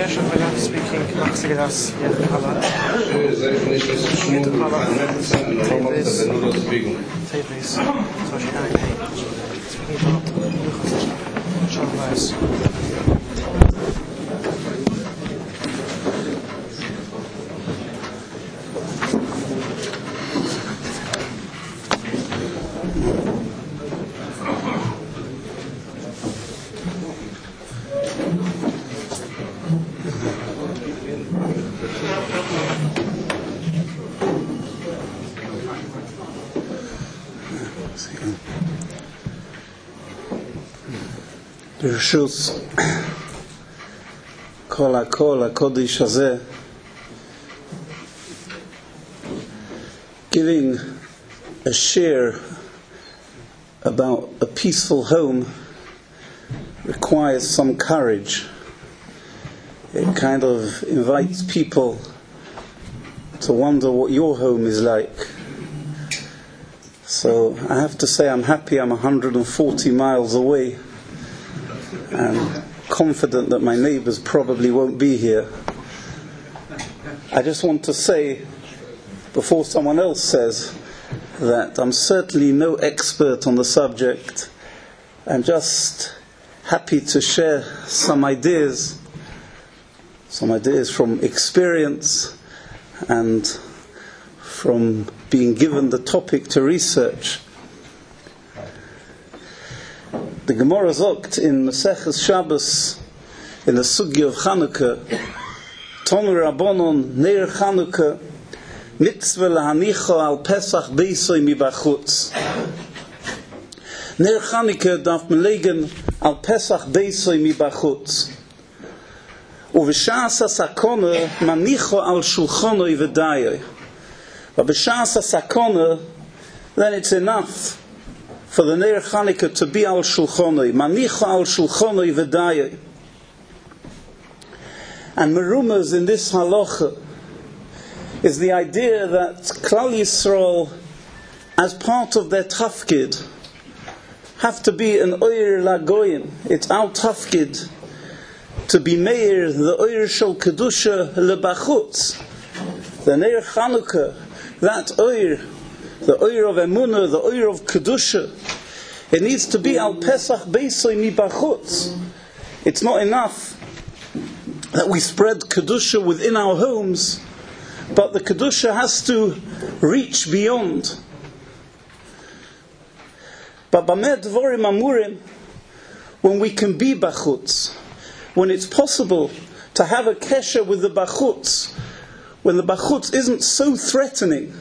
Yes, I'm going to speaking. Maxigras, ברשוס כל הקול הקודש הזה, giving a share about a peaceful home requires some courage. It kind of invites people to wonder what your home is like. So I have to say I'm happy I'm 140 miles away and confident that my neighbors probably won't be here. I just want to say, before someone else says, that I'm certainly no expert on the subject. I'm just happy to share some ideas from experience and from being given the topic to research. The Gemara zogt in Maseches Shabbos in the Sugya of Chanukah, Tonu Rabbanon Neir Chanukah Mitzvah lahanicho al Pesach beisoi mibachutz. Neir Chanukah darf man legen al Pesach beisoi mibachutz. Uveshas hasakona manicho al shulchonoi v'dayoi. But b'shas hasakona, then it's enough for the Neir Chanukah to be al shulchonoi, manicho al shulchonoi v'dayoi. And merumas in this halacha is the idea that Klal Yisrael, as part of their tafkid, have to be an oyer lagoyim. It's our tafkid to be meir the oyer shel kedusha lebachutz, the Neir Chanukah, that oyer, the oyer of emunah, the oyer of kedusha. It needs to be al Pesach beisoi mibachutz. It's not enough that we spread kedusha within our homes, but the kedusha has to reach beyond. But b'meh dvorim amurim, when we can be bachutz, when it's possible to have a kesher with the bachutz, when the bachutz isn't so threatening.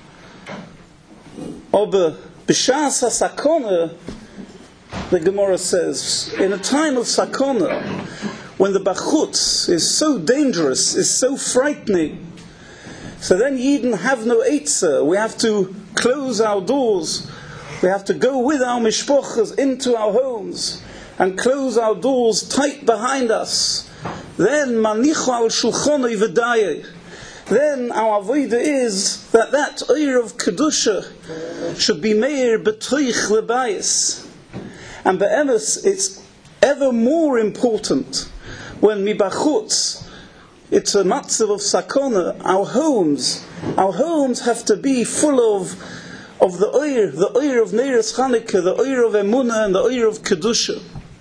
Ober b'shas hasakona, the Gemara says, in a time of sakona, when the bachutz is so dangerous, is so frightening, so then Yidden have no eitzah. We have to close our doors. We have to go with our mishpochas into our homes and close our doors tight behind us. Then manicho al shulchonoi v'dayei. Then our avodah is that oyer of kedusha should be meir b'toich lebayis. And be'emes, it's ever more important when mibachutz it's a matzav of sakona. Our homes have to be full of the oyer of Neiras Chanukah, the oyer of emunah, and the oyer of kedusha.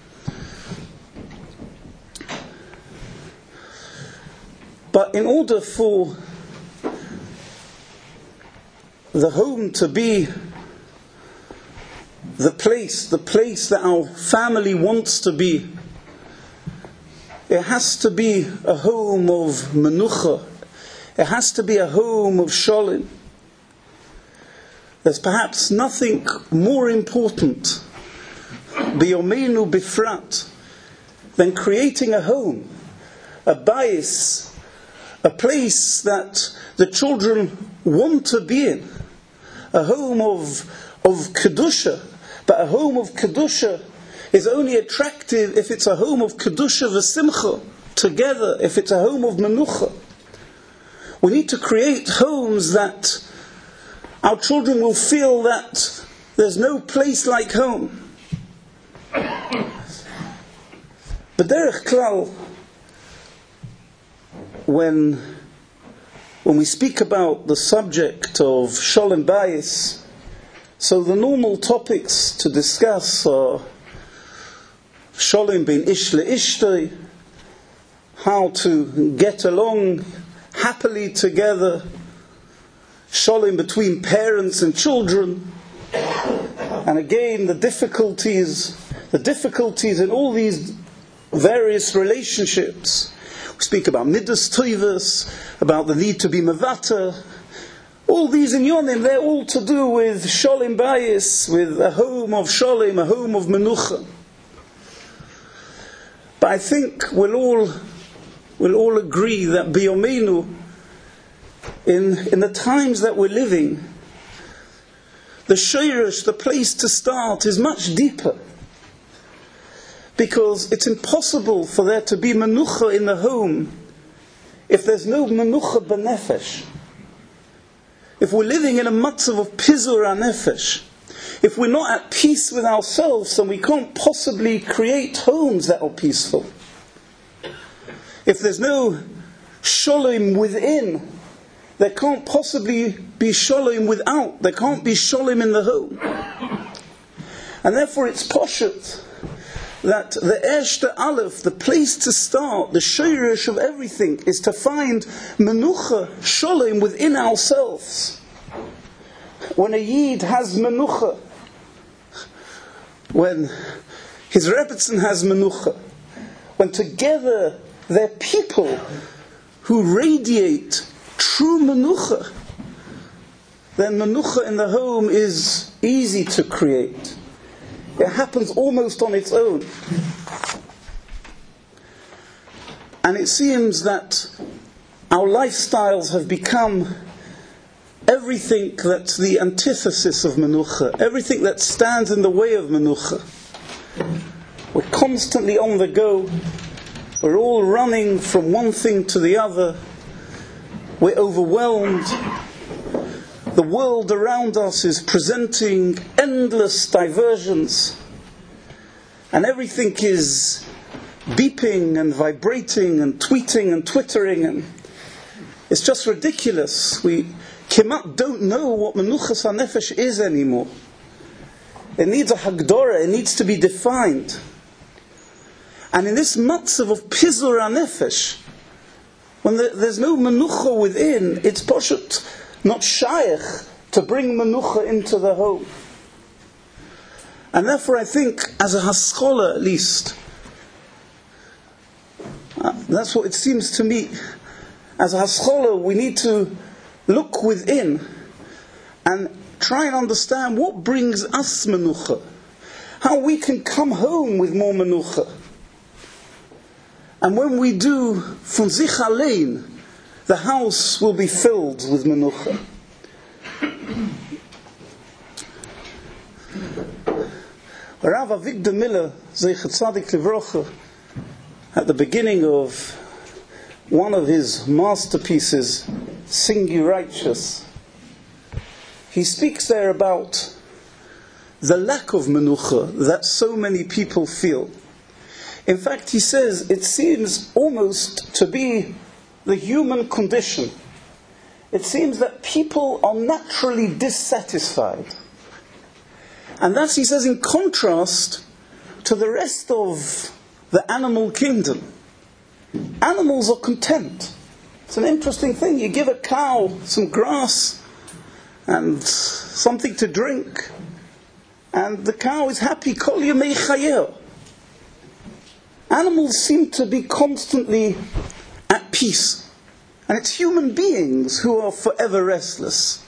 But in order for the home to be the place that our family wants to be, it has to be a home of menucha. It has to be a home of shalom. There's perhaps nothing more important, b'yomeinu bifrat, than creating a home, a bayis, a place that the children want to be in, a home of kedusha. But a home of kedusha is only attractive if it's a home of kedusha v'simcha together, if it's a home of menucha. We need to create homes that our children will feel that there's no place like home. B'derech klal, when we speak about the subject of Sholem Bayis, so the normal topics to discuss are Sholem bin Ish le'ishtoi, how to get along happily together, Sholem between parents and children, and again the difficulties in all these various relationships. We speak about Midas Toivus, about the need to be Mavata. All these inyonim, they're all to do with Sholem Bayis, with a home of Sholem, a home of Menucha. But I think we'll all agree that Biyomenu, in the times that we're living, the Shirish, the place to start, is much deeper. Because it's impossible for there to be Menucha in the home if there's no Menucha b'nefesh. If we're living in a matzav of Pizur HaNefesh, if we're not at peace with ourselves, then we can't possibly create homes that are peaceful. If there's no Sholem within, there can't possibly be Sholem without. There can't be Sholem in the home. And therefore it's poshut that the Eshte Aleph, the place to start, the shirish of everything, is to find Menucha, Sholem within ourselves. When a Yid has Menucha, when his Rebbetzin has Menucha, when together they're people who radiate true Menucha, then Menucha in the home is easy to create. It happens almost on its own. And it seems that our lifestyles have become everything that's the antithesis of Menucha, everything that stands in the way of Menucha. We're constantly on the go. We're all running from one thing to the other. We're overwhelmed. The world around us is presenting endless diversions, and everything is beeping and vibrating and tweeting and twittering, and it's just ridiculous. We kemat don't know what Menuchas HaNefesh is anymore. It needs a Hagdorah, it needs to be defined. And in this matzav of Pizur HaNefesh, when there's no Menucha within, it's poshut not shaykh to bring Menucha into the home. And therefore I think, as a Haschola at least, that's what it seems to me, as a Haschola we need to look within and try and understand what brings us Menucha, how we can come home with more Menucha. And when we do, from Zich Alein, the house will be filled with Menucha. Rav Avigdor Miller, Zeichet Tzadik Livrocha, at the beginning of one of his masterpieces, Sing You Righteous, he speaks there about the lack of Menucha that so many people feel. In fact, he says it seems almost to be the human condition. It seems that people are naturally dissatisfied. And that's, he says, in contrast to the rest of the animal kingdom. Animals are content. It's an interesting thing. You give a cow some grass and something to drink, and the cow is happy. Kol yemei chayeh. Animals seem to be constantly at peace. And it's human beings who are forever restless.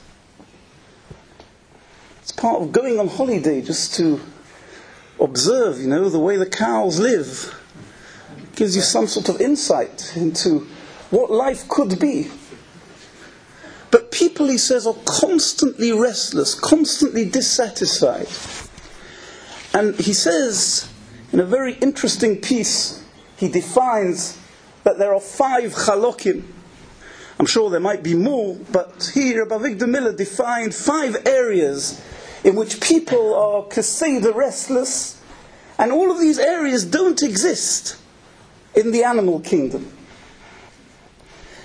It's part of going on holiday just to observe, the way the cows live. It gives you some sort of insight into what life could be. But people, he says, are constantly restless, constantly dissatisfied. And he says, in a very interesting piece, he defines that there are 5 chalokim. I'm sure there might be more, but here Rabbi Avigdor Miller defined 5 areas in which people are kaseda restless, and all of these areas don't exist in the animal kingdom.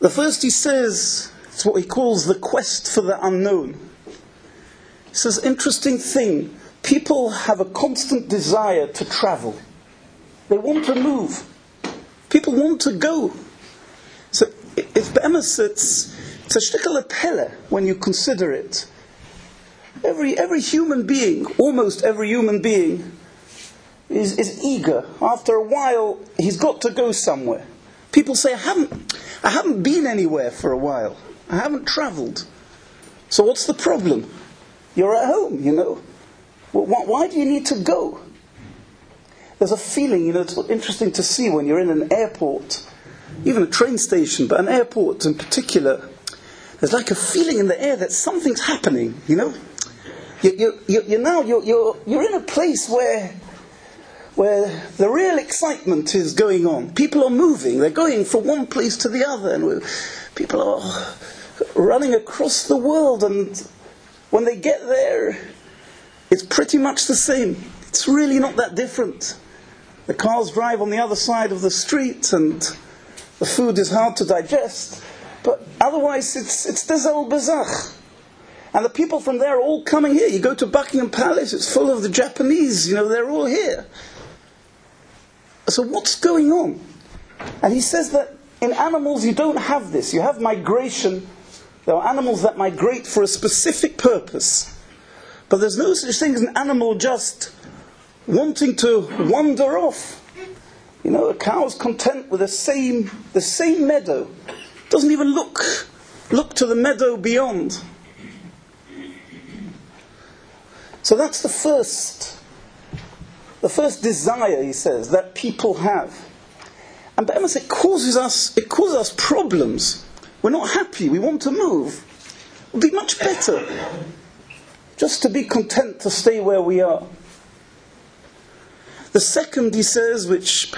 The first he says, it's what he calls the quest for the unknown. He says, interesting thing, people have a constant desire to travel. They want to move. People want to go. So it's a shtickle pelle when you consider it. Every human being, almost every human being, is eager. After a while, he's got to go somewhere. People say, I haven't been anywhere for a while. I haven't travelled. So what's the problem? You're at home, you know. Why do you need to go? There's a feeling, you know, it's interesting to see when you're in an airport, even a train station, but an airport in particular. There's like a feeling in the air that something's happening, you know. You're in a place where the real excitement is going on. People are moving. They're going from one place to the other, and people are running across the world. And when they get there, it's pretty much the same. It's really not that different. The cars drive on the other side of the street, and the food is hard to digest. But otherwise, it's Dezel Bezach. And the people from there are all coming here. You go to Buckingham Palace, it's full of the Japanese, you know, they're all here. So what's going on? And he says that in animals you don't have this. You have migration. There are animals that migrate for a specific purpose. But there's no such thing as an animal just wanting to wander off. You know, a cow's content with the same meadow. Doesn't even look to the meadow beyond. So that's the first desire, he says, that people have. And Be'emes, it causes us problems. We're not happy, we want to move. It would be much better just to be content to stay where we are. The second, he says, which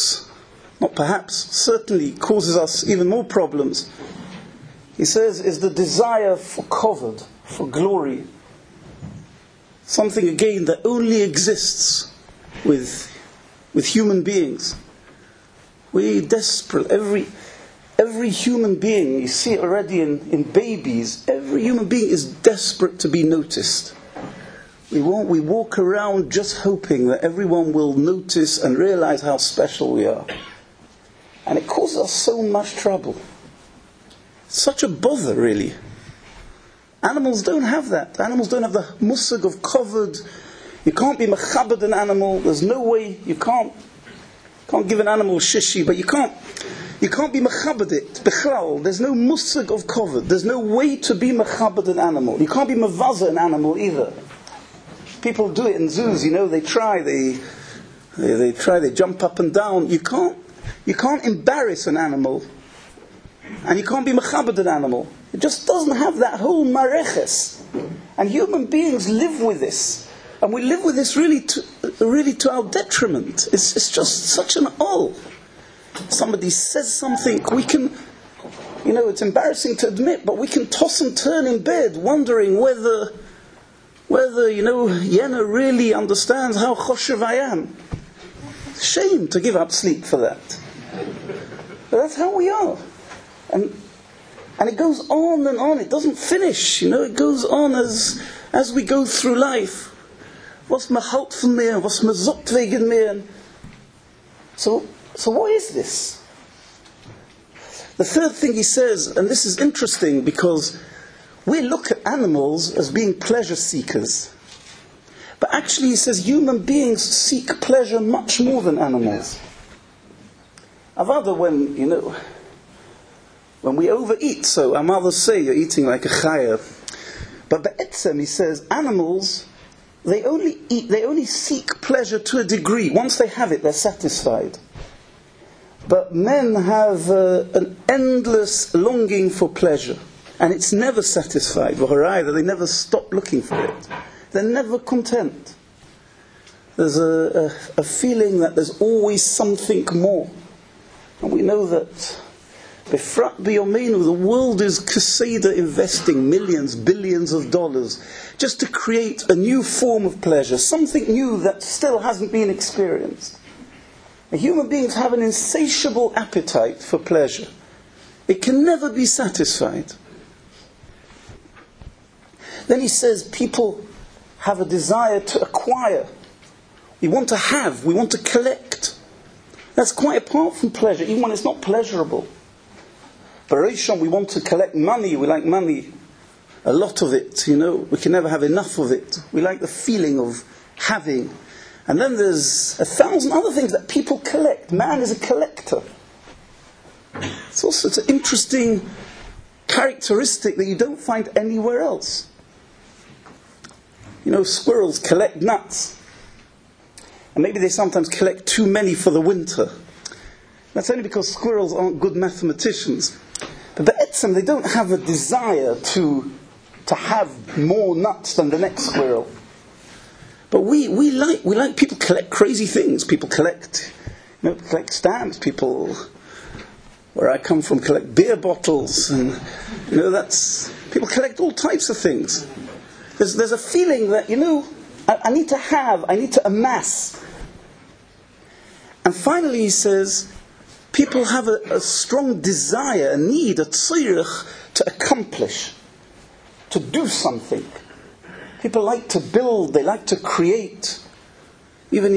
certainly causes us even more problems, he says, is the desire for kavod, for glory. Something, again, that only exists with human beings. We're desperate. Every human being, you see it already in babies, every human being is desperate to be noticed. We walk around just hoping that everyone will notice and realize how special we are. And it causes us so much trouble. Such a bother, really. Animals don't have that. Animals don't have the musag of kavod. You can't be mechabed an animal. There's no way. You can't give an animal shishi, but you can't be mechabed it. Bichlal, there's no musag of kavod. There's no way to be mechabed an animal. You can't be mevaza an animal either. People do it in zoos, you know. They try. They jump up and down. You can't embarrass an animal, and you can't be mechabed an animal. It just doesn't have that whole mareches. And human beings live with this. And we live with this really to our detriment. It's just such an all. Somebody says something, we can, you know, it's embarrassing to admit, but we can toss and turn in bed wondering whether you know, Yena really understands how choshev I am. It's a shame to give up sleep for that. But that's how we are. And it goes on and on. It doesn't finish, you know. It goes on as we go through life. Was me halt van mir? Was me zot wegen mir? So what is this? The third thing he says, and this is interesting because we look at animals as being pleasure seekers. But actually he says human beings seek pleasure much more than animals. Avada, when we overeat, so our mothers say you're eating like a chaya. But be'etzem, he says, animals, they only seek pleasure to a degree. Once they have it, they're satisfied. But men have an endless longing for pleasure. And it's never satisfied. They never stop looking for it. They're never content. There's a feeling that there's always something more. And we know that Befrat b'yomeinu, the world is Kaseda investing millions, billions of dollars just to create a new form of pleasure, something new that still hasn't been experienced. And human beings have an insatiable appetite for pleasure. It can never be satisfied. Then he says people have a desire to acquire. We want to have, we want to collect. That's quite apart from pleasure, even when it's not pleasurable. Barishon, we want to collect money, we like money. A lot of it, we can never have enough of it. We like the feeling of having. And then there's 1,000 other things that people collect. Man is a collector. It's an interesting characteristic that you don't find anywhere else. Squirrels collect nuts. And maybe they sometimes collect too many for the winter. That's only because squirrels aren't good mathematicians. But be'etzem, they don't have a desire to have more nuts than the next squirrel. But we like people collect crazy things. People collect stamps. People, where I come from, collect beer bottles, and people collect all types of things. There's a feeling that I need to have, I need to amass. And finally he says, people have a strong desire, a need, a tzirich to accomplish, to do something. People like to build, they like to create. Even,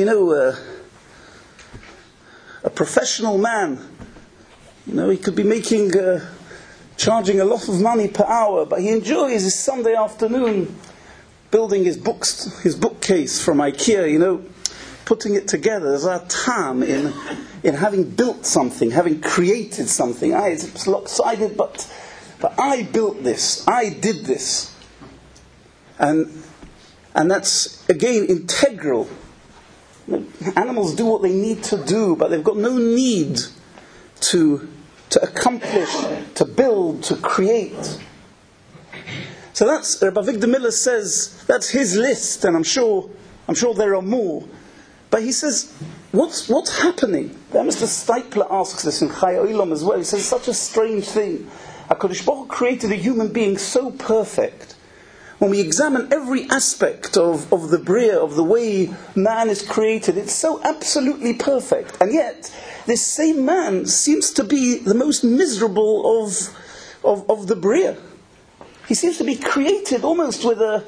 a professional man, he could be charging a lot of money per hour, but he enjoys his Sunday afternoon building his bookcase from IKEA, putting it together. There's a time in having built something, having created something. It's lopsided, but I built this, I did this. And that's, again, integral. Animals do what they need to do, but they've got no need to accomplish, to build, to create. So that's, Rabbi Avigdor Miller says, that's his list, and I'm sure there are more. But he says, what's happening? Mr. Stipler asks this in Chai Olam as well. He says, such a strange thing. HaKadosh Baruch Hu created a human being so perfect. When we examine every aspect of the Bria, of the way man is created, it's so absolutely perfect. And yet, this same man seems to be the most miserable of the Bria. He seems to be created almost with a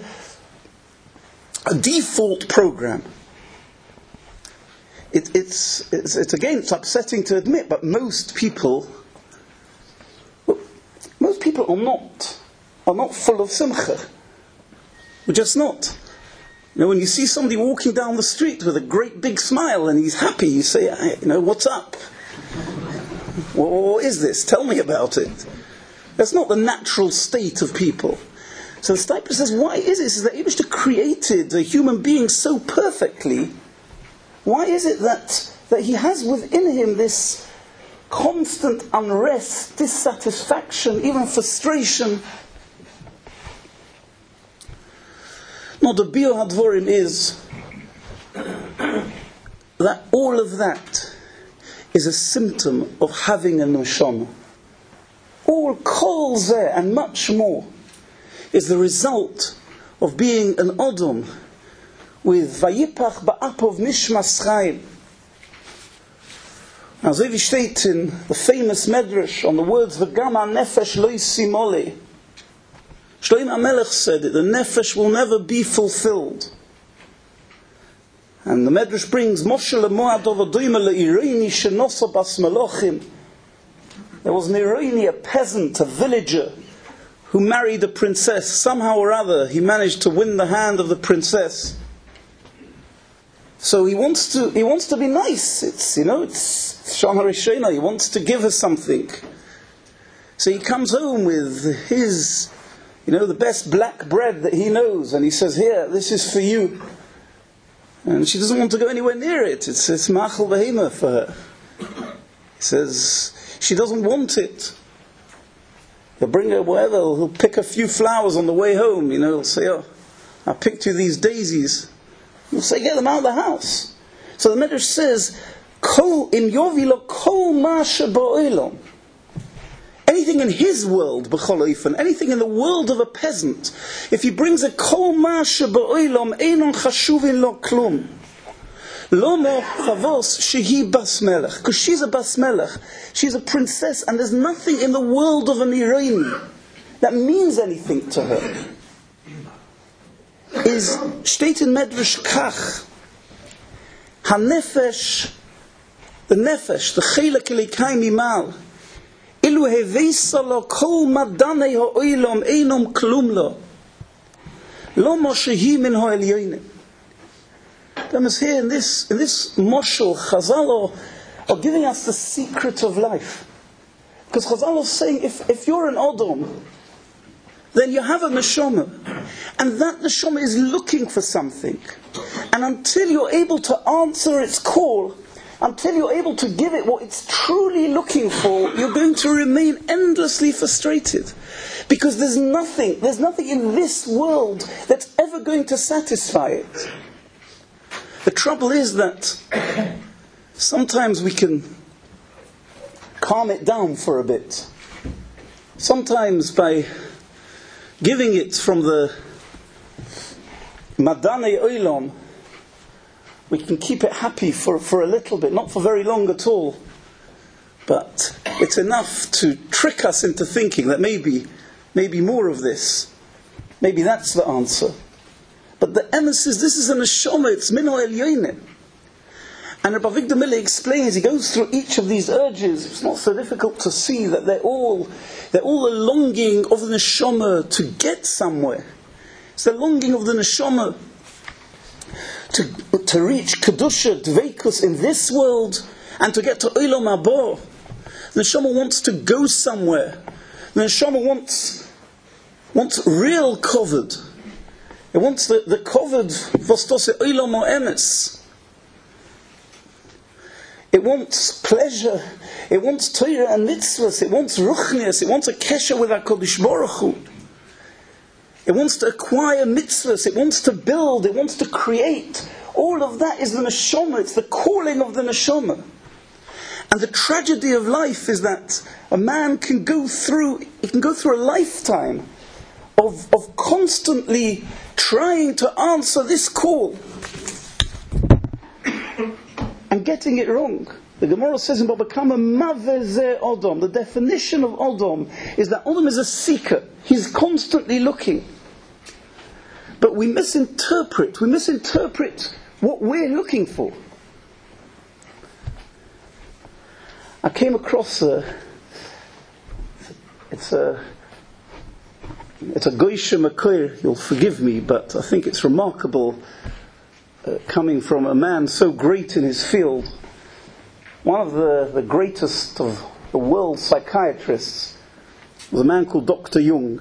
default program. It's upsetting to admit, but most people are not full of simcha. We're just not. When you see somebody walking down the street with a great big smile and he's happy, you say, what's up? What is this? Tell me about it. That's not the natural state of people. So the Stipler says, why is it? He says that Eibishter created a human being so perfectly. Why is it that he has within him this constant unrest, dissatisfaction, even frustration? Now the Biur HaDvorim is that all of that is a symptom of having a neshama. All kol zeh and much more is the result of being an Odom with Vayipach ba'apov nishmas chayim. Now, so wie steht in the famous Medrash on the words V'gam ha'nefesh lo yisimole. Shlomo HaMelech said it, the nefesh will never be fulfilled. And the Medrash brings Moshe lemoad ovadoyma le'ireini shenosa bas melochim. There was an Irani, a peasant, a villager, who married a princess. Somehow or other, he managed to win the hand of the princess. So he wants to be nice. It's Shana Rishena. He wants to give her something. So he comes home with his, the best black bread that he knows, and he says, "Here, this is for you." And she doesn't want to go anywhere near it. It's machal behema for her. He says she doesn't want it. He'll bring her wherever. He'll pick a few flowers on the way home. He'll say, "Oh, I picked you these daisies." He'll say, "Get them out of the house." So the Medrash says, "Kol im yovilo kol ma sheba'olam." Anything in his world, b'chol oifen, anything in the world of a peasant, if he brings a kol ma sheba'olam, einon chashuvin lo klum. Lomo Chavos Shehi Bas Melech, because she's a Bas Melech, she's a princess, and there's nothing in the world of an Irani that means anything to her. Is steht in Medrash Kach, HaNefesh, the Nefesh, the Chelek Elikai Mimal, Ilu Heveisalo Kol Madanei Ha'oilom Einom Klum Lo, Lomo Shehi Min Ha'elyonim. Then is here in this Moshel, Chazal are giving us the secret of life. Because Chazal is saying, if you're an Odom, then you have a neshama, and that neshama is looking for something. And until you're able to answer its call, until you're able to give it what it's truly looking for, you're going to remain endlessly frustrated. Because there's nothing in this world that's ever going to satisfy it. The trouble is that sometimes we can calm it down for a bit. Sometimes by giving it from the Madanei Oilom, we can keep it happy for a little bit, not for very long at all. But it's enough to trick us into thinking that maybe more of this, maybe that's the answer. But the emes is, this is a neshama, it's min ha'elyonim. And Rabbi Avigdor Miller explains, he goes through each of these urges. It's not so difficult to see that they're all a longing of the neshama to get somewhere. It's the longing of the neshama to reach kedusha, dveikus in this world, and to get to olam haba. The neshama wants to go somewhere. The neshama wants real kovod. It wants the kovod vostose olam ha'emes. It wants pleasure. It wants Torah and mitzvahs. It wants ruchnias. It wants a kesher with HaKadosh Baruch Hu. It wants to acquire mitzvahs. It wants to build. It wants to create. All of that is the neshama. It's the calling of the neshama. And the tragedy of life is that a man can go through a lifetime of constantly trying to answer this call and getting it wrong. The Gemara says in Baba Kama, Maveze Odom. The definition of Odom is that Odom is a seeker. He's constantly looking. But we misinterpret what we're looking for. I came across it's a Goyshe Makir, you'll forgive me, but I think it's remarkable coming from a man so great in his field. One of the greatest of the world's psychiatrists was a man called Dr. Jung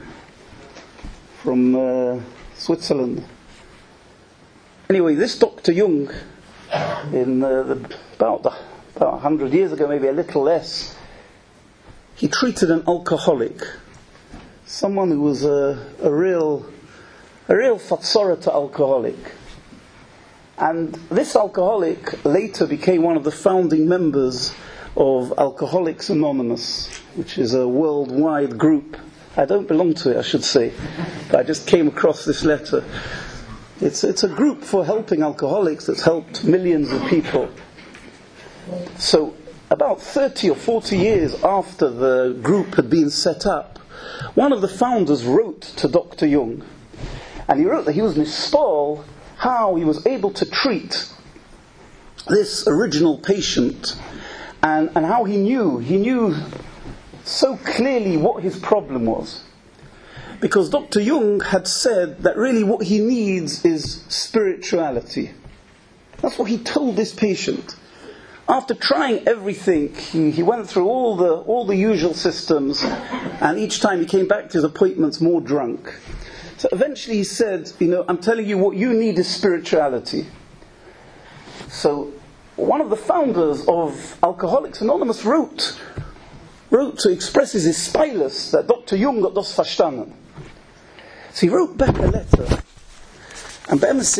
from Switzerland. Anyway, this Dr. Jung, in about 100 years ago, maybe a little less, he treated an alcoholic, someone who was a real fatzorah alcoholic. And this alcoholic later became one of the founding members of Alcoholics Anonymous, which is a worldwide group. I don't belong to it, I should say, but I just came across this letter. It's a group for helping alcoholics that's helped millions of people. So about 30 or 40 years after the group had been set up, one of the founders wrote to Dr. Jung, and he wrote that he was nispal how he was able to treat this original patient, and how he knew so clearly what his problem was. Because Dr. Jung had said that really what he needs is spirituality. That's what he told this patient. After trying everything, he went through all the usual systems, and each time he came back to his appointments more drunk. So eventually he said, I'm telling you, what you need is spirituality. So one of the founders of Alcoholics Anonymous wrote to express his ispilus that Dr. Jung got das verstanden. So he wrote back a letter, and be'emes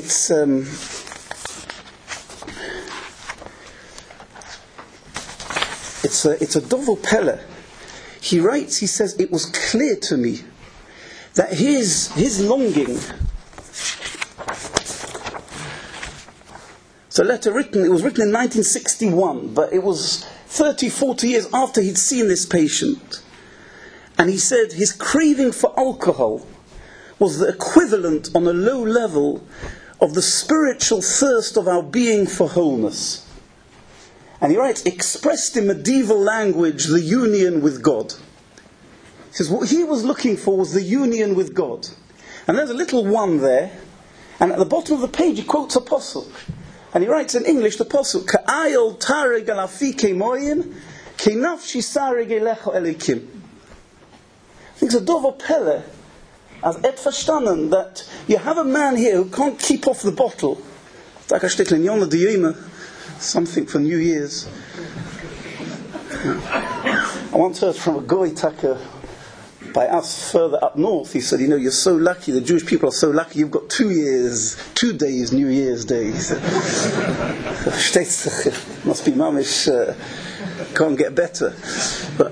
it's a dovel pelle. He writes, he says, it was clear to me that his longing. So It's a letter written, it was written in 1961, but it was 30, 40 years after he'd seen this patient. And he said his craving for alcohol was the equivalent on a low level of the spiritual thirst of our being for wholeness. And he writes, expressed in medieval language, the union with God. He says what he was looking for was the union with God. And there's a little one there, and at the bottom of the page he quotes a pasuk. And he writes in English the pasuk, Ka'ayol tareg alafi kemoyim, kenafshi sareg elecho elikim. I think it's a dovo pele, as et verstanden, that you have a man here who can't keep off the bottle. Something for New Year's. I once heard from a goy taka by us further up north. He said, you're so lucky, the Jewish people are so lucky, you've got 2 days New Year's Day. Must be mamish, can't get better. But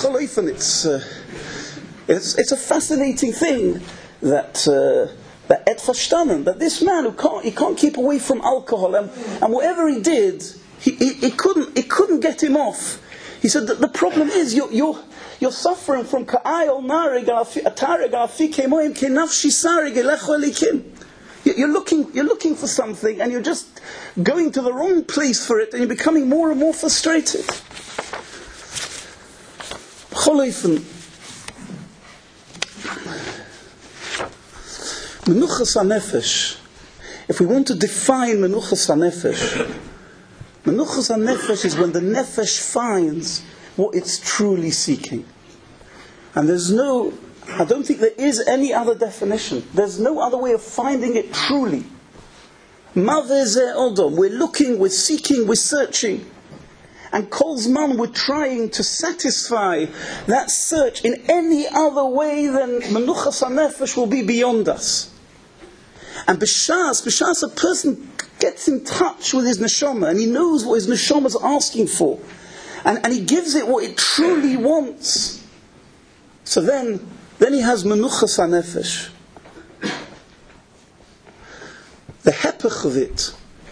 it's a fascinating thing that et verstanden, that this man who can't keep away from alcohol, and whatever he did, he couldn't get him off. He said that the problem is you're suffering from ka'ayol nareg atareg afi kemoyim kenafshi sareg elecho elikim. You're looking for something, and you're just going to the wrong place for it, and you're becoming more and more frustrated. Menuchas HaNefesh. If we want to define Menuchas HaNefesh, Menuchas HaNefesh is when the Nefesh finds what it's truly seeking. And I don't think there is any other definition. There's no other way of finding it truly. Maveh Odom. We're looking, we're seeking, we're searching. And Kol Zman, we're trying to satisfy that search in any other way than Menuchas HaNefesh will be beyond us. And b'shas a person gets in touch with his neshama, and he knows what his neshama is asking for, and he gives it what it truly wants. So then he has Menuchas HaNefesh. The hepech of it,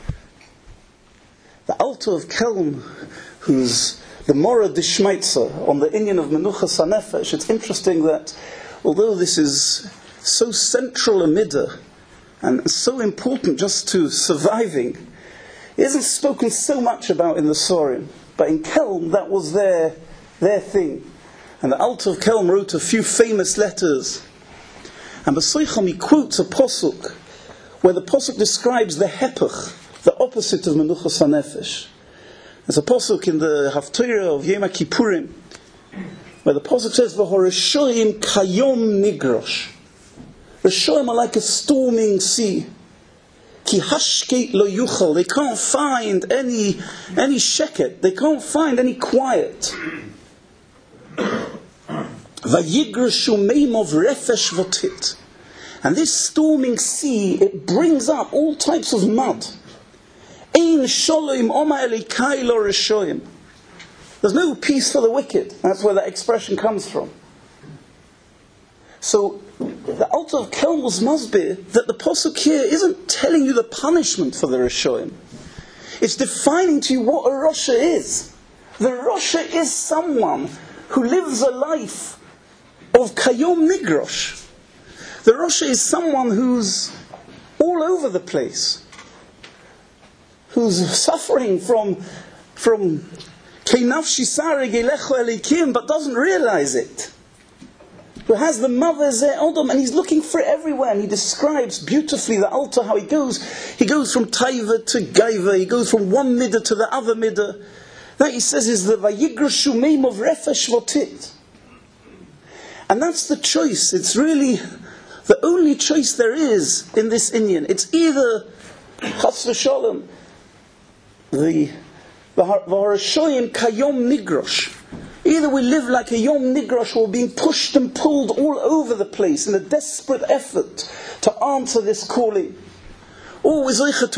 the Alter of Kelm, who's the Mora Dishmeitzer on the Inyan of Menuchas HaNefesh, it's interesting that although this is so central a midah, and so important just to surviving, it isn't spoken so much about in the Sorim. But in Kelm, that was their thing. And the Alter of Kelm wrote a few famous letters. And B'Soicham, he quotes a posuk, where the posuk describes the hepech, the opposite of Menuchas HaNefesh. There's a posuk in the Haftorah of Yom Kippurim, where the posuk says, V'horeshoyim kayom nigrosh. Reshoyim are like a storming sea. Ki hashkeit lo yuchal. They can't find any sheket. They can't find any quiet. Vayigreshu meimov refesh votit. And this storming sea, it brings up all types of mud. Ein sholom oma elikai lo reshoyim. There's no peace for the wicked. That's where that expression comes from. So the Alter of Kelm must be that the posuk here isn't telling you the punishment for the Rishoyim. It's defining to you what a Rasha is. The Rasha is someone who lives a life of Kayom Nigrosh. The Rasha is someone who's all over the place, who's suffering from Keinafshi Sareg Elecho Elikim, but doesn't realize it. Who has the Maveh Odom, and he's looking for it everywhere. And he describes beautifully the Alter, how he goes from Taiva to Gaiva, he goes from one midah to the other midah. That he says is the Vayigreshu meim of refesh votit. And that's the choice. It's really the only choice there is in this Inyan. It's either Chas v'Sholem, the V'harashoyim kayom nigrosh. Either we live like a Yom Nigrosh, or being pushed and pulled all over the place in a desperate effort to answer this calling. Or that's the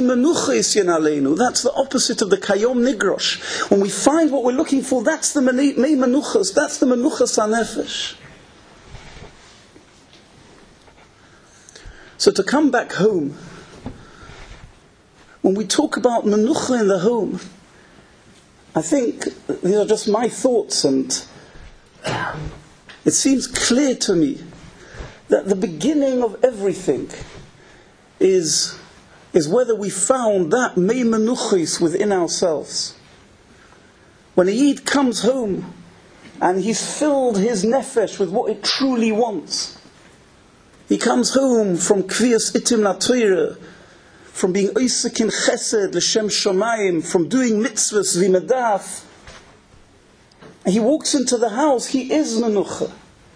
opposite of the Kayom Nigrosh. When we find what we're looking for, that's the Mei Menuchas, that's the Menuchas HaNefesh. So to come back home, when we talk about menucha in the home, I think these are just my thoughts, and it seems clear to me that the beginning of everything is whether we found that mei menuchis within ourselves. When a Yid comes home and he's filled his nefesh with what it truly wants, he comes home from kviyas itim laTorah, from being oisek in chesed l'shem shomayim, from doing mitzvahs v'medaf, and he walks into the house, he is menucha.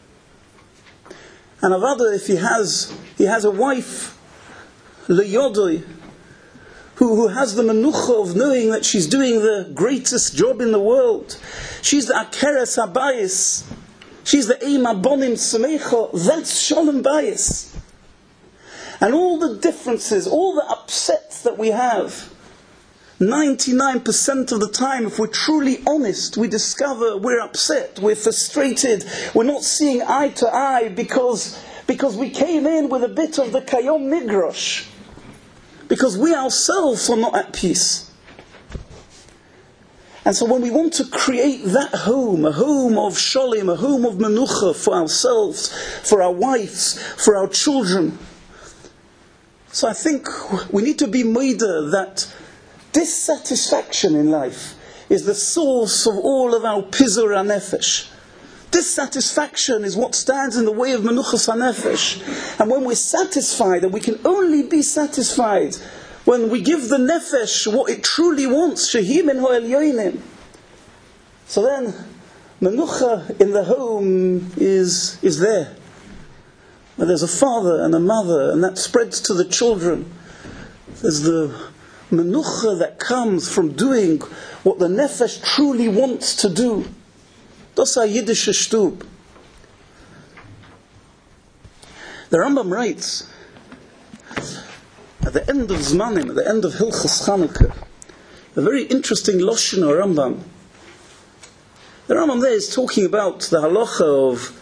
And avada, if he has a wife, leyodoi, who has the menucha of knowing that she's doing the greatest job in the world. She's the akeres habayis. She's the eim abonim semecha. That's shalom bayis. And all the differences, all the upsets that we have, 99% of the time, if we're truly honest, we discover we're upset, we're frustrated, we're not seeing eye to eye because we came in with a bit of the kayom nigrosh. Because we ourselves are not at peace. And so when we want to create that home, a home of shalom, a home of menucha for ourselves, for our wives, for our children, so I think we need to be moida that dissatisfaction in life is the source of all of our pizur hanefesh. Dissatisfaction is what stands in the way of menuchas hanefesh. And when we're satisfied, and we can only be satisfied when we give the nefesh what it truly wants, shehim en ha'elyonim. So then, menucha in the home is there. Where there's a father and a mother, and that spreads to the children. There's the menucha that comes from doing what the nefesh truly wants to do. Das a Yiddische Stub. The Rambam writes, at the end of Zmanim, at the end of Hilchas Chanukah, a very interesting Lashon Rambam. The Rambam there is talking about the halacha of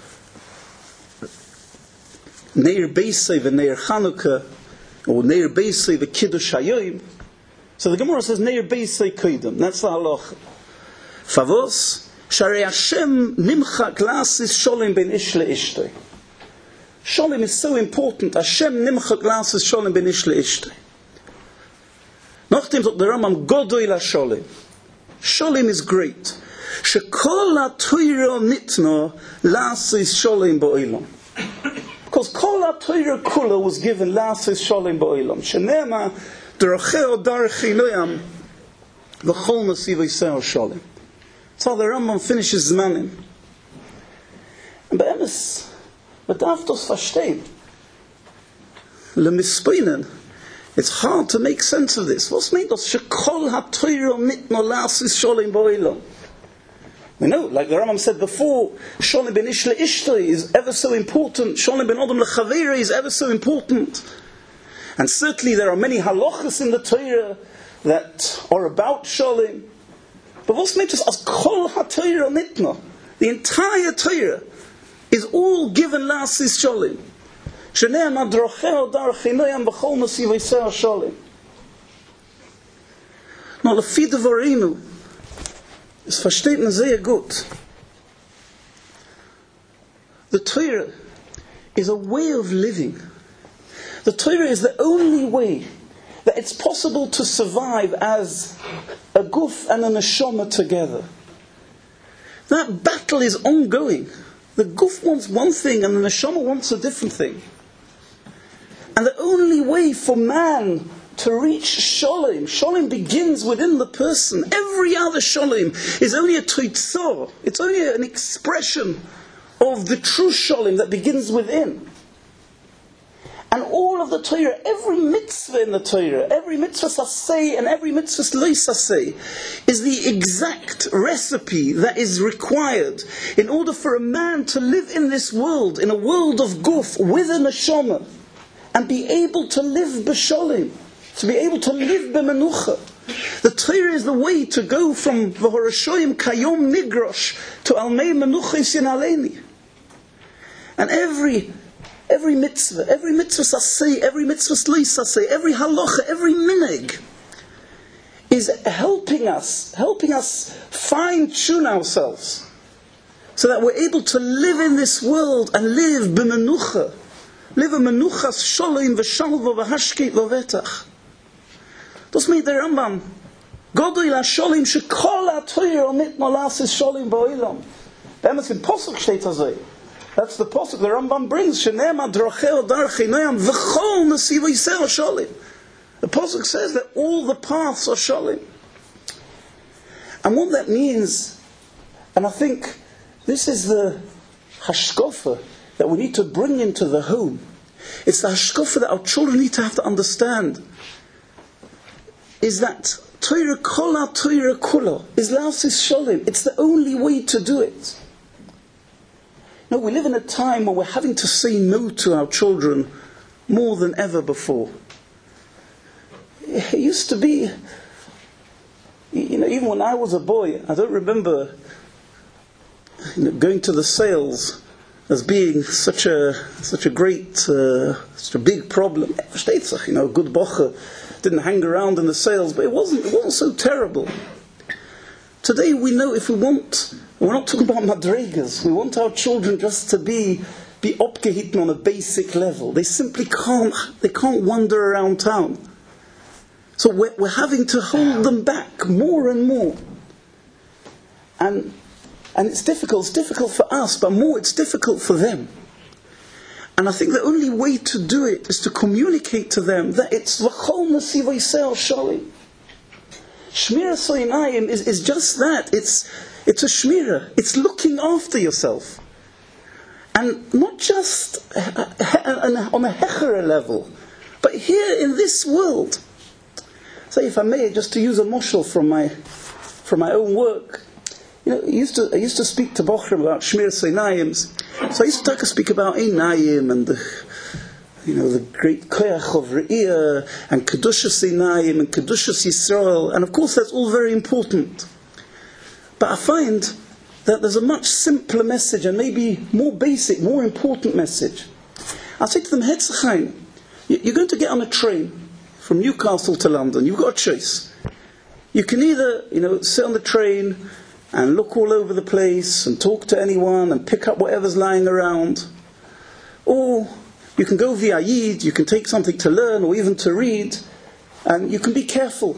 Neir Beisei v'Neir Chanukah, or Neir Beisei v'Kiddush Hayoim. So the Gemara says Neir Beisei Koidem. That's the halacha. Favos Sharei Hashem nimchak lasis sholem ben ish le'ishtoi. Sholem is so important. Hashem nimchak lasis sholem ben ish le'ishtoi. Nachdem sagt the Rambam Godoi la sholem. Sholem is great. Shekol ha'Torah nitno lasis sholem ba'olam. Because kol ha'Torah kula was given lasis sholem ba'olam. Shenema deracheo darchi loyam v'chol nasiv yisrael sholem. That's how the Rambam finishes Zmanim. And be'emes, but aftos verstehen, lemispoinen, it's hard to make sense of this. What's meant of shekol ha'Torah nitno lasis sholem ba'olam? We know, like the Rambam said before, sholem ben ish le'ishtoi is ever so important. Sholem ben adam le'chavera is ever so important. And certainly there are many halachas in the Torah that are about sholem. But what's meant to as kol ha-Torah nitna, the entire Torah is all given lasis sholem. Shenei madrocheo dar chinoyam b'chol nasiv yisrael sholem. Now, lefi devorenu, es versteht man sehr gut. The Torah is a way of living. The Torah is the only way that it's possible to survive as a guf and a neshama together. That battle is ongoing. The guf wants one thing and the neshama wants a different thing. And the only way for man to reach sholem begins within the person. Every other sholem is only a toitzor. It's only an expression of the true sholem that begins within. And all of the Torah, every mitzvah in the Torah, every mitzvah saseh and every mitzvah lo saseh, is the exact recipe that is required in order for a man to live in this world, in a world of guf, with a neshama, and be able to live b'sholem, to be able to live b'menucha. The Torah is the way to go from v'horashoyim kayom nigrosh to almei menucha yisin aleini. And every mitzvah saseh, every mitzvah lo saseh, every halacha, every minhag is helping us fine-tune ourselves so that we're able to live in this world and live b'menucha, live a menuchas sholem v'shalva v'hashkeit v'vetach. Das meint der Rambam, Godel ha-sholem shekol ha-toyer nit nolasis sholem ba'olam. Be'emes in Posuk steht so. That's the Posuk the Rambam brings. Shenema drocheo darchei noyam v'chol nesiv yisrael sholem. The Posuk says that all the paths are sholem. And what that means, and I think this is the hashkofa that we need to bring into the home. It's the hashkofa that our children need to have to understand. Is that Torah kola Torah kula is lasis sholem. It's the only way to do it. No, we live in a time where we're having to say no to our children more than ever before. It used to be, even when I was a boy, I don't remember going to the sales as being such a great, such a big problem. A good bocher didn't hang around in the sales, but it wasn't so terrible. Today we know if we want, we're not talking about madregas, we want our children just to be opgehitten on a basic level. They simply can't wander around town. So we're having to hold them back more and more. And it's difficult. It's difficult for us, but more it's difficult for them. And I think the only way to do it is to communicate to them that it's v'chol nesiv yisrael sholem. Shmira soinayim is just that. It's a shmira. It's looking after yourself. And not just on a hechera level, but here in this world. Say, if I may, just to use a moshel from my own work. I used to speak to Bochrim about Shmir Seinayims. So I used to speak about Einayim and the great koyach of Re'iyah and Kedushas Einayim and Kedushas Yisrael. And of course that's all very important. But I find that there's a much simpler message and maybe more basic, more important message. I say to them, Hetzachaim, you're going to get on a train from Newcastle to London. You've got a choice. You can either, sit on the train and look all over the place and talk to anyone and pick up whatever's lying around. Or you can go via Yid, you can take something to learn or even to read, and you can be careful.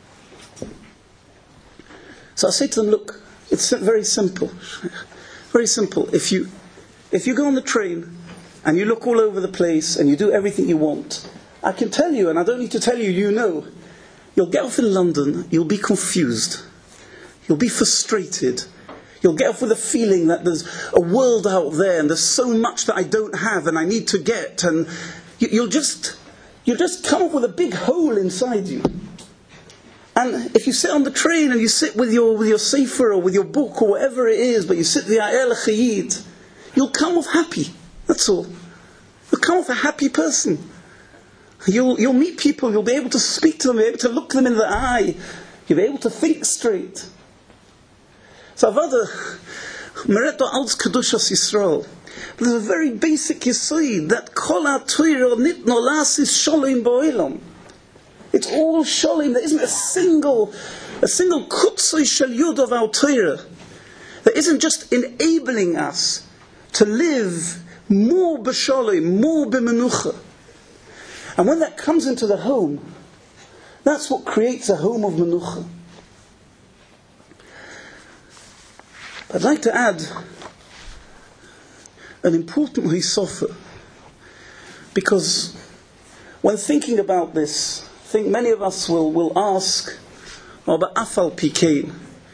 So I say to them, look, it's very simple. Very simple. If you go on the train and you look all over the place and you do everything you want, I can tell you, and I don't need to tell you, you'll get off in London, you'll be confused. You'll be frustrated. You'll get off with a feeling that there's a world out there and there's so much that I don't have and I need to get, and you'll just come up with a big hole inside you. And if you sit on the train and you sit with your sefer or with your book or whatever it is, but you sit the Ha'el Chayid, you'll come off happy. That's all. You'll come off a happy person. You'll meet people, you'll be able to speak to them, you'll be able to look them in the eye, you'll be able to think straight. So Avada, Mereto Alts Kedushas Yisrael. There's a very basic yisoid that Kol HaTorah nit nolasis sholem ba'olam. It's all sholem. There isn't a single kutzoi shel yud of our Torah. There isn't just enabling us to live more b'sholem, more b'menucha. And when that comes into the home, that's what creates a home of menucha. I'd like to add an important hisofa, because when thinking about this, I think many of us will ask, but afal pikein,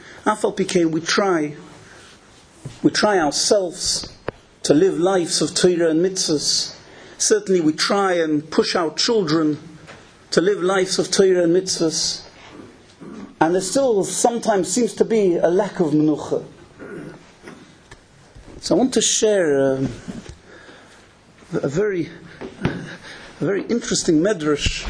we try ourselves to live lives of Torah and mitzvahs. Certainly we try and push our children to live lives of Torah and mitzvahs, and there still sometimes seems to be a lack of menucha. So I want to share a very interesting medrash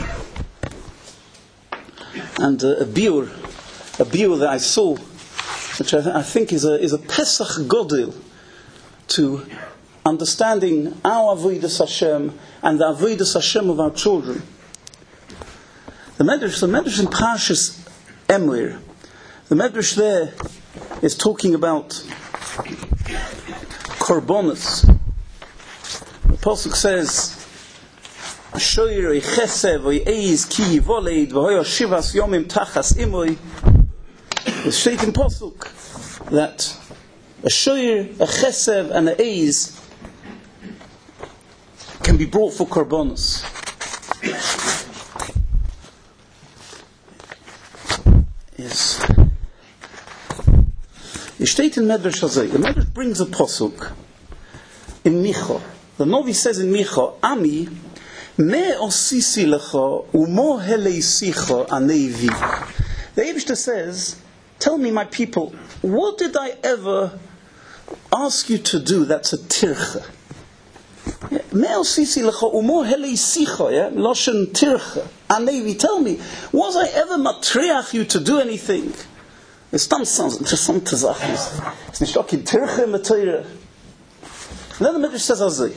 and a biur that I saw, which I think is a Pesach Godel to understanding our Avodas Hashem and the Avodas Hashem of our children. The medrash in Emir. The Medrash there is talking about korbanos. The Pasuk says, Shoyer Chesev Eiz Ki Yivoled V'Hoya Shivas Yomim Tachas Imoy. The state in Pasuk that a shoyer, a chesev, and a eiz can be brought for korbanos. Yes. The state in Medrash Hazay. The Medrash brings a Pasuk in Micha. The Novi says in Micha, Ami me osisi lecha umo heleisicha anevi. The Eibishter says, tell me, my people, what did I ever ask you to do that's a tircha? Me osisi lecha umo heleisicha, loshen tircha anevi. Tell me, was I ever matriach you to do anything? Es sounds interessante Sachen. Es nicht auch in tircha in der Teire. And then the Midrash says, Azay.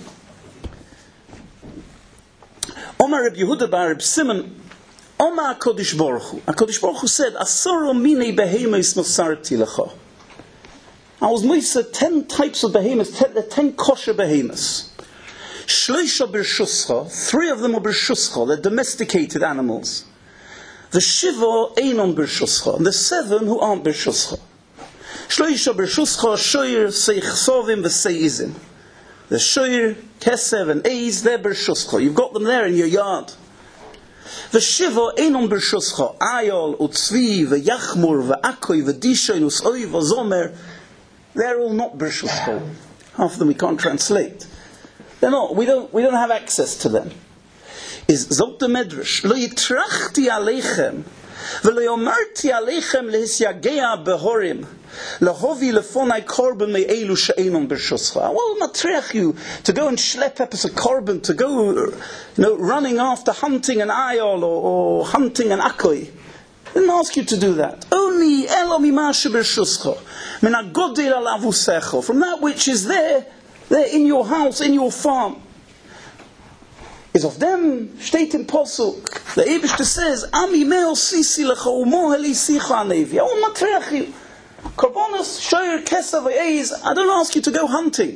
Omar Reb Yehuda bar Reb Simon, Omar HaKadosh Baruch Hu. HaKadosh Baruch Hu said, Asoro minei behemoths masarti lecha. I was moisa 10 types of behemoths, 10 kosher behemoths. Shleisha b'rshuscha, 3 of them are b'rshuscha, they're domesticated animals. The Shiva einon b'rshuscha, and the 7 who aren't b'rshuscha. Shleisha b'rshuscha, shoyer, seichsovim, v'seizim. The shoyer, kesev, and eiz, they're b'rshuscha. You've got them there in your yard. The Shiva einon b'rshuscha, ayol, utzvi, v'yachmur, v'akoy, v'dishoy, us'oy, v'zomer. They're all not b'rshuscha. Half of them we can't translate. They're not. We don't have access to them. Is zot the Medrash, lo yitrachti aleichem, v'lo yomarti aleichem lehisyagea behorim, lehovi lefonai korban me'elu she'enon b'rshuscha. I will matriach you to go and schlep up as a korban, to go, running after hunting an ayol or hunting an akoy. I didn't ask you to do that. Only elo mimashe b'rshuscha, min hagodel al avusecha, from that which is there in your house, in your farm. Is of them, steht in Posuk, the Eibishter says, Ami meo sisi lecha umo helisicha anevi. I will matriach you. Korbanos, shoyer, kesav, eiz. I don't ask you to go hunting.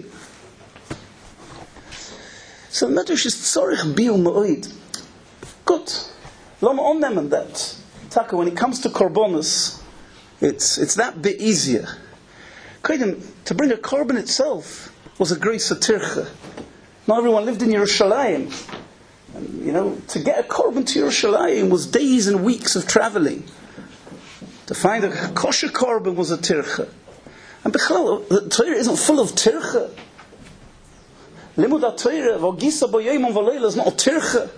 So the Medrash is tzorich biu me'oid. Good. Lama on them and that. Taka, when it comes to korbanos, it's that bit easier. To bring a korban itself was a great satircha. Not everyone lived in Yerushalayim. And, to get a korban to Yerushalayim was days and weeks of traveling. To find a kosher korban was a tircha. And Bechlal, the Torah isn't full of tircha. Limud HaTorah, v'gisa bo yomim v'leila, is not a tircha.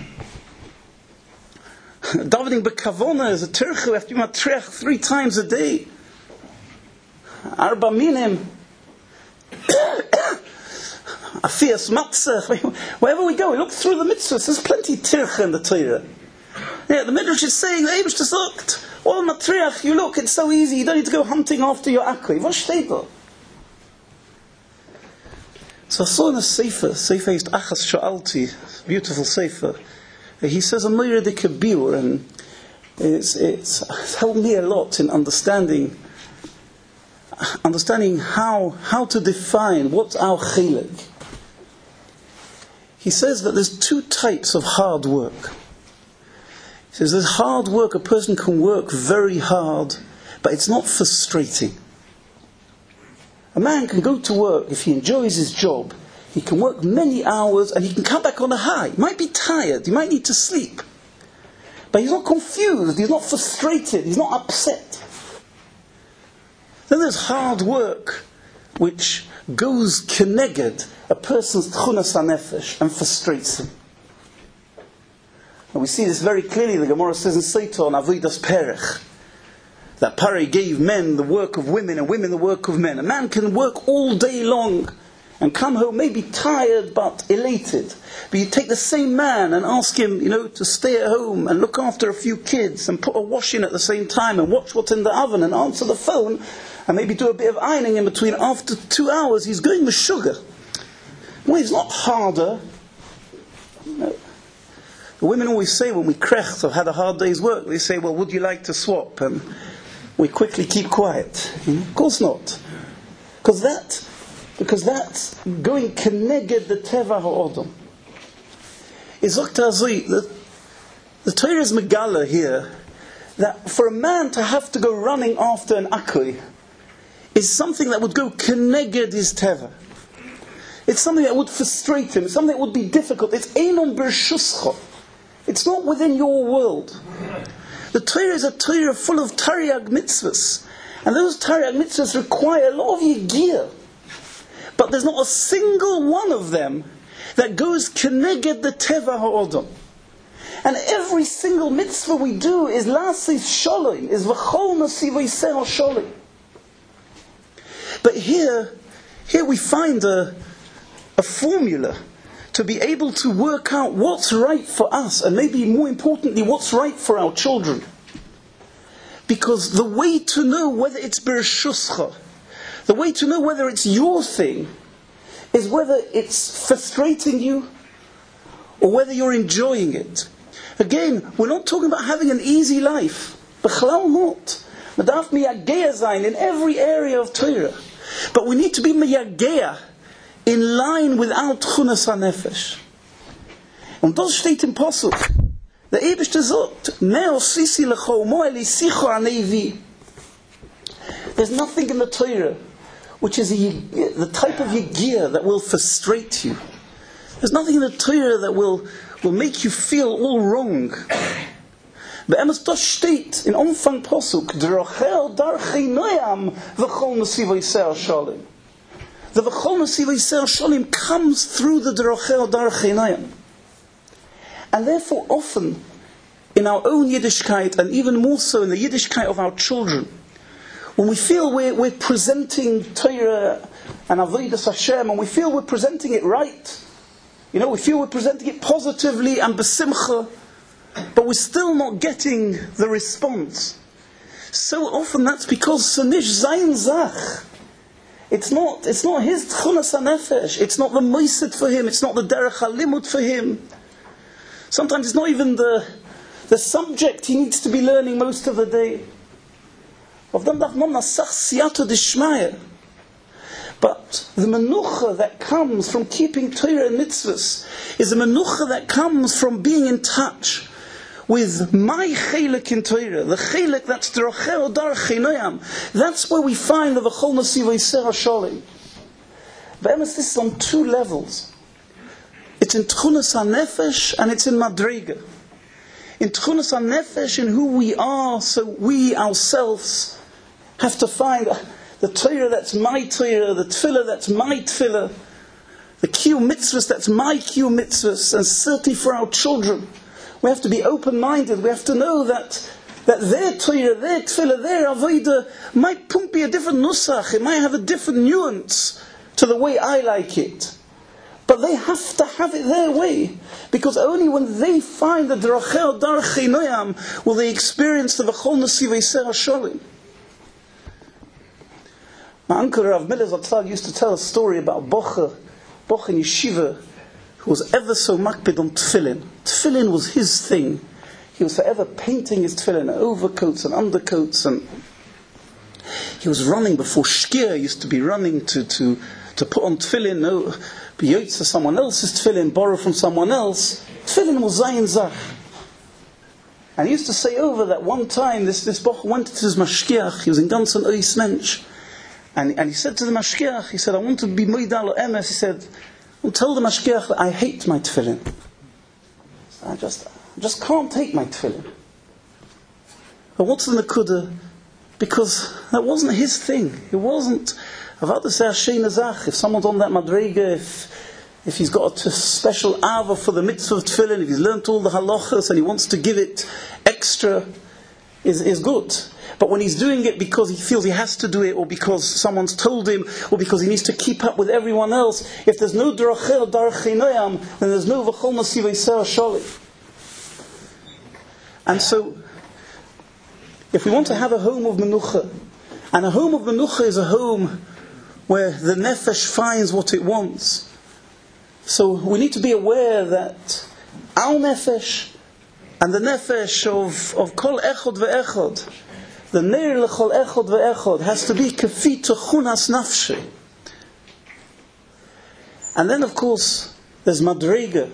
Davening b'kavona is a tircha. We have to be matriach 3 times a day. Arba minim. Afias matzah. Wherever we go, we look through the mitzvahs. There's plenty tircha in the Torah. Yeah, the Midrash is saying, the Eibush just looked. Well, matriach, you look, it's so easy. You don't need to go hunting after your akoi. What steht da? So I saw in a sefer is Achas Sha'alti, beautiful sefer. He says a Meir de Kabir, and it's helped me a lot in understanding how to define what's our chilek. He says that there's 2 types of hard work. He says there's hard work, a person can work very hard, but it's not frustrating. A man can go to work, if he enjoys his job, he can work many hours and he can come back on a high. He might be tired, he might need to sleep. But he's not confused, he's not frustrated, he's not upset. Then there's hard work which goes keneged a person's tchunas hanefesh and frustrates him. And we see this very clearly. The Gemara says in Seitor on Avodas Perech that Pari gave men the work of women and women the work of men. A man can work all day long and come home maybe tired but elated. But you take the same man and ask him, to stay at home and look after a few kids and put a wash in at the same time and watch what's in the oven and answer the phone and maybe do a bit of ironing in between. After 2 hours, he's going with sugar. Well, it's not harder. The The women always say when we krecht or had a hard day's work, they say, well, would you like to swap? And we quickly keep quiet. Of course not. Because that's going keneged the teva ha'odom. The Torah is megala here that for a man to have to go running after an akoi is something that would go keneged his teva. It's something that would frustrate him. It's something that would be difficult. It's einon bershuscha. It's not within your world. The Torah is a Torah full of Tariag mitzvahs. And those Tariag mitzvahs require a lot of yigir. But there's not a single one of them that goes keneged the teva ha'odom. And every single mitzvah we do is lasis sholem, is v'chol nasivay se'al sholem. But here we find a formula to be able to work out what's right for us, and maybe more importantly, what's right for our children. Because the way to know whether it's bereshuscha, the way to know whether it's your thing, is whether it's frustrating you or whether you're enjoying it. Again, we're not talking about having an easy life. B'chalal not. Madaf miyagea zayin in every area of Torah. But we need to be miyagea in line with our tchunas hanefesh. Und das steht im Pasuk. Der Eibishter sagt, Neo sisi lecho mo elisicho anevi. There's nothing in the Torah which is the type of yigir that will frustrate you. There's nothing in the Torah that will make you feel all wrong. But Emes das steht in Umfang Pasuk, Drochel darchei noyam v'chol nesivay se'al sholem. The v'chol nesivay se'al sholem comes through the Drochel darchei noyam. And therefore often, in our own Yiddishkeit, and even more so in the Yiddishkeit of our children, when we feel we're presenting Torah and Avodas Hashem, and we feel we're presenting it right, we feel we're presenting it positively and besimcha, but we're still not getting the response. So often that's because Sanish Zayin Zach. It's not his Tchunas HaNefesh. It's not the Moiset for him. It's not the Derech HaLimud for him. Sometimes it's not even the subject he needs to be learning most of the day. But the menucha that comes from keeping Torah and mitzvahs is a menucha that comes from being in touch with my chelik in Torah, the chelik that's drochel darchei noyam. That's where we find the v'chol nesivay se'al sholem. But this is on two levels. It's in tchunas hanefesh and it's in madrega. In tchunas hanefesh, in who we are, so we ourselves have to find the Torah that's my Torah, the tefillah that's my tefillah, the kiyum mitzvahs that's my kiyum mitzvahs, and certainly for our children. We have to be open-minded. We have to know that their Torah, their tefillah, their avodah might be a different nusach. It might have a different nuance to the way I like it. But they have to have it their way. Because only when they find the Drochel Darchei Noyam will they experience the V'chol Nesivay Se'al Sholem. My uncle Rav Miller Zatzal used to tell a story about Bocher in Yeshiva, who was ever so makpid on tefillin. Tefillin was his thing. He was forever painting his tefillin, overcoats and undercoats, and he was running before Shkia. He used to be running to put on tefillin, be yotze someone else's tefillin, borrow from someone else. Tefillin was zayin zach. And he used to say over that one time, this boch went to his mashkiach. He was in ganzen ois mensch. And he said to the mashkiach, he said, I want to be moidal emes. He said, well, tell the mashkiach that I hate my tefillin. I just can't take my tefillin. But what's the nekuda? Because that wasn't his thing. It wasn't. If someone's on that madrega, if he's got a special ava for the mitzvah of tefillin, if he's learnt all the halachas and he wants to give it extra, is good. But when he's doing it because he feels he has to do it, or because someone's told him, or because he needs to keep up with everyone else, if there's no drochel darchei noyam, then there's no v'chol nesivay se'al sholem. And so, if we want to have a home of menucha, and a home of menucha is a home where the nefesh finds what it wants, so we need to be aware that our nefesh And the nefesh of kol echod ve'echod, the neir lechol echod ve'echod, has to be kefi techunas nafshi. And then, of course, there's madrega.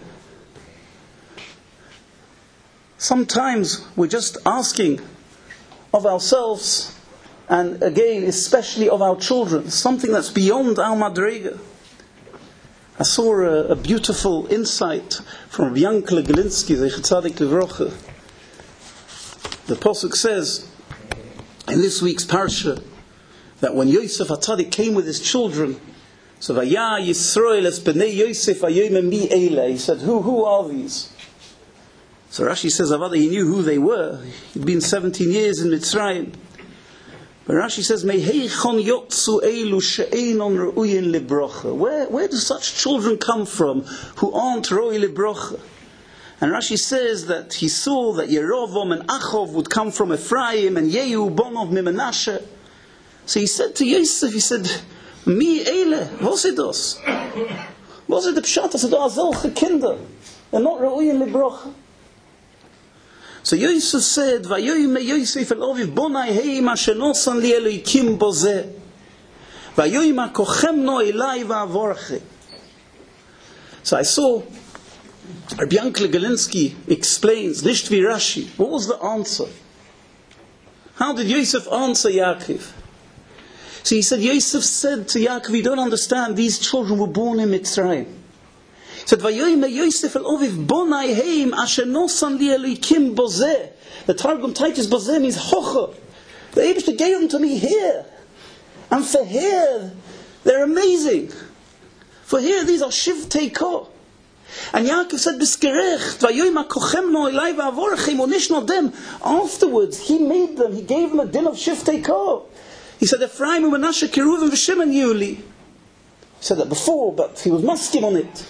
Sometimes we're just asking of ourselves, and again, especially of our children, something that's beyond our madrega. I saw a beautiful insight from Yankele Galinsky, the Tzadik Livrocha. The Pasuk says in this week's parsha that when Yosef HaTzadik came with his children, so Vaya Yisrael es b'nei Yosef ayom mi eile. He said, who are these? So Rashi says, Avada, he knew who they were. He'd been 17 years in Mitzrayim. But Rashi says, Meheichon yotzu elu she'einon re'uyin librocha. Where do such children come from who aren't ro'i librocha? And Rashi says that he saw that Yerovam and Achov would come from Ephraim and Yehu Bonov Mimenashe. So he said to Yosef, he said, Mi eile, was ist das? Was ist der Pshat? Er said, solche Kinder. They're not re'uyin librocha. So Yosef said, Vayoyim Yosef el Oviv bonai heim asher nosan li Elohikim bozeh. Vayoyim hakochemno elai va'avorche. So I saw Rabbi Yankele Galinsky explains, nicht wie Rashi. What was the answer? How did Yosef answer Yaakov? So he said, Yosef said to Yaakov, you don't understand, these children were born in Mitzrayim. He said, Vayoyim Yosef el Oviv bonai heim asher nosan li Elohikim bozeh. The Targum Titus bozeh means hocha. The Eibishter gave them to me here. And for here, they're amazing. For here, these are Shivtei Ko. And Yaakov said, B'skerecht, Vayoyim hakochemno elai va'avorchem, or nicht not them. Afterwards, he made them, he gave them a din of Shivtei Ko. He said, Ephraim and Menashe, Keruvim v'Shimon Yuli. He said that before, but he was muskim on it.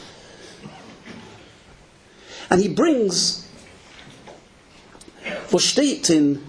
And he brings, was steht in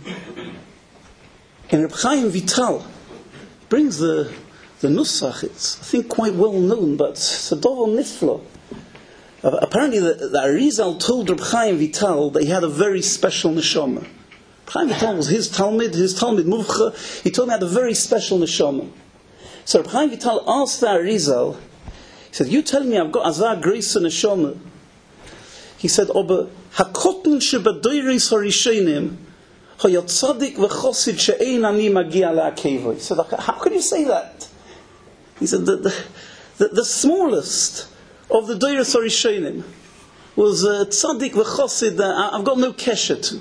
Reb Chaim Vital, brings the Nusach. It's, I think, quite well known, but it's a dovel niflo. Apparently, the Arizal told Reb Chaim Vital that he had a very special neshama. Reb Chaim Vital was his Talmud Muvcha. He told me he had a very special neshama. So Reb Chaim Vital asked the Arizal, he said, you tell me I've got Azar Grace neshama. He said, Oba hakotten shebadoiris harishenim hayot tzadik v'chosid she'ein ani magia la'akevo. He said, how can you say that? He said, the smallest of the doiris harishenim was tzadik v'chosid I've got no kesher to.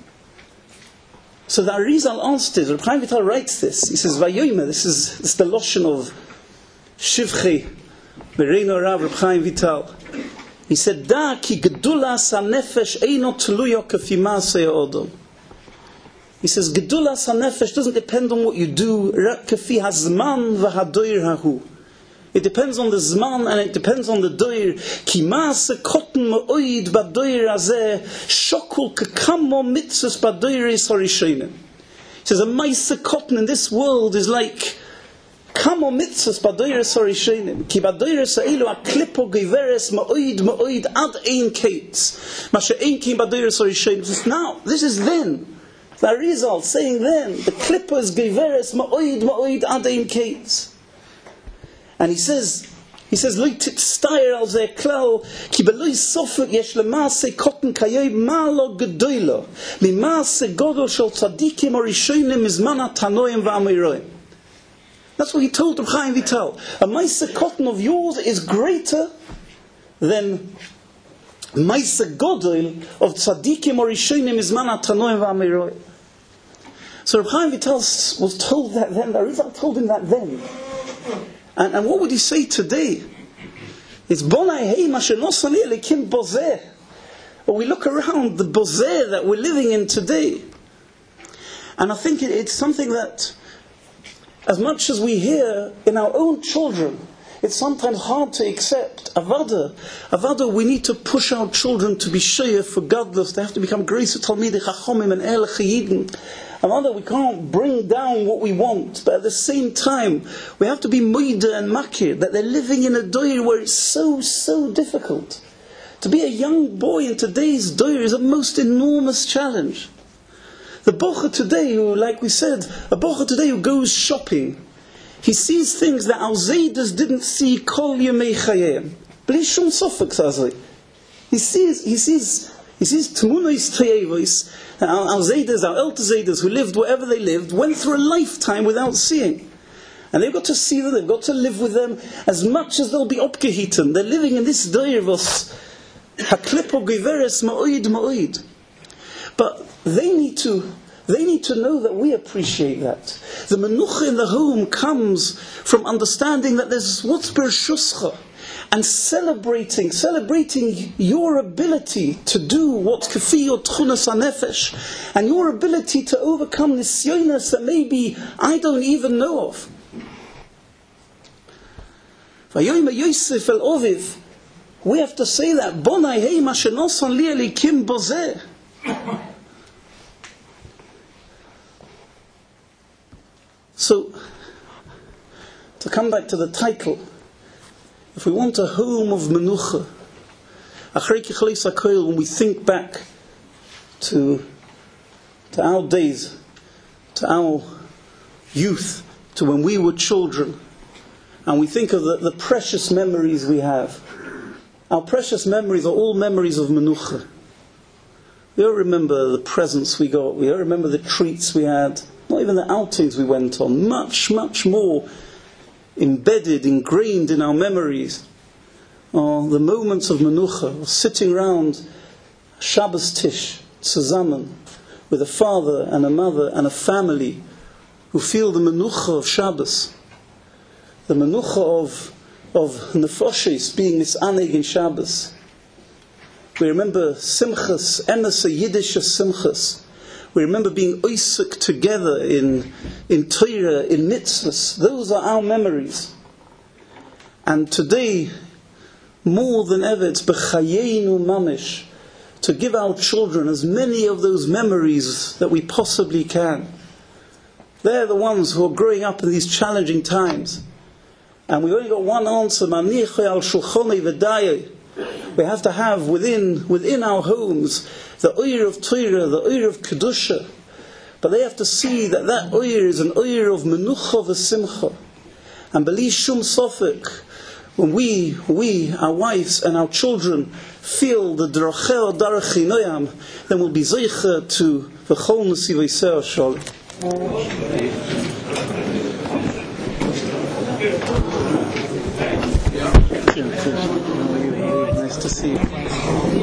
So the Arizal answered it. Reb Chaim Vital writes this. He says, Vayoyim, this is the loshon of Shivchei Mereino Rav Reb Chaim Vital. He said, Da ki gedulas hanefesh eino tluyo kafi maaseh ha'odom. He says, gedulas hanefesh doesn't depend on what you do, rak kafi hazman v'hadoir hahu. It depends on the zman and it depends on the doir. Ki maaseh kotten ma'oid b'doir hazeh shokul kekamo mitzvos b'doiris harishonim. He says, a maaseh kotten in this world is like Kamo mitzvos badoiris harishonim, ki badoiris ha'elu aklipo giveres ma'oid ad ein kates, ma she'ein ki badoiris harishonim. Now, this is then. The Arizal saying then, the klipo is giveres ma'oid ad ein kates. And he says, lo titstayer al zeh klal, ki beloi sofek yesh lemaaseh kotten kayoy malo gedoylo, limaaseh godol shel tzadikim harishonim mizman ha'tanoim va'amiroim. That's what he told Reb Chaim Vital. A Maaseh Kotten of yours is greater than Maaseh Godel of Tzadikim or Rishonim Mizman HaTanoim v'Amiroi. So Reb Chaim Vital was told that then. The Arizal told him that then. And what would he say today? It's Bonai Heim Asher Nosan Li Elohikim Bozeh. But we look around the Bozeh that we're living in today. And I think it's something that, as much as we hear in our own children, it's sometimes hard to accept. Avada, we need to push our children to be shayah for godless. They have to become grace Talmidei Chachomim and El Chayidin. Avada, we can't bring down what we want, but at the same time, we have to be moida and makir, that they're living in a doyer where it's so difficult. To be a young boy in today's day is a most enormous challenge. The bocher today, who, like we said, a bocher today who goes shopping, he sees things that our Zaydas didn't see kol yemei chayim. Bli shum sofek sazli. He sees Tmunos Teyevos, our Zaydas, our elder Zaydas, who lived wherever they lived, went through a lifetime without seeing. And they've got to see them, they've got to live with them, as much as they'll be opgehitten. They're living in this Deirvos, Haklipo Giveres Ma'oid Ma'oid. But they need to know that we appreciate that. The menucha in the home comes from understanding that there's what's Bershuscha, and celebrating your ability to do what's kafi your tchunas hanefesh, and your ability to overcome nisyonos that maybe I don't even know of. Vayoyim Yosef el Oviv, we have to say that Bonai hei ma shenosan li elikim bozeh. So, to come back to the title, if we want a home of menucha, when we think back to our days, to our youth, to when we were children, and we think of the precious memories we have, our precious memories are all memories of menucha. We all remember the presents we got, we all remember the treats we had, not even the outings we went on, much, much more embedded, ingrained in our memories are the moments of menucha, sitting round Shabbos Tish, zusammen, with a father and a mother and a family who feel the menucha of Shabbos, the menucha of nefoshes being misaneg in Shabbos. We remember simchas, emesa Yiddish simchas. We remember being oisik together in Torah, in mitzvahs. Those are our memories. And today, more than ever, it's b'chayenu mamish, to give our children as many of those memories that we possibly can. They're the ones who are growing up in these challenging times. And we've only got one answer, maniche al shulchonei v'dayei. We have to have within our homes the oyer of Torah, the oyer of Kedusha. But they have to see that oyer is an oyer of menucha v'simcha. And b'li shum sofek, when we, our wives and our children, feel the drachel darach chinoyam, then we'll be zeicha to v'chol nesivosei shalom. Nice to see you.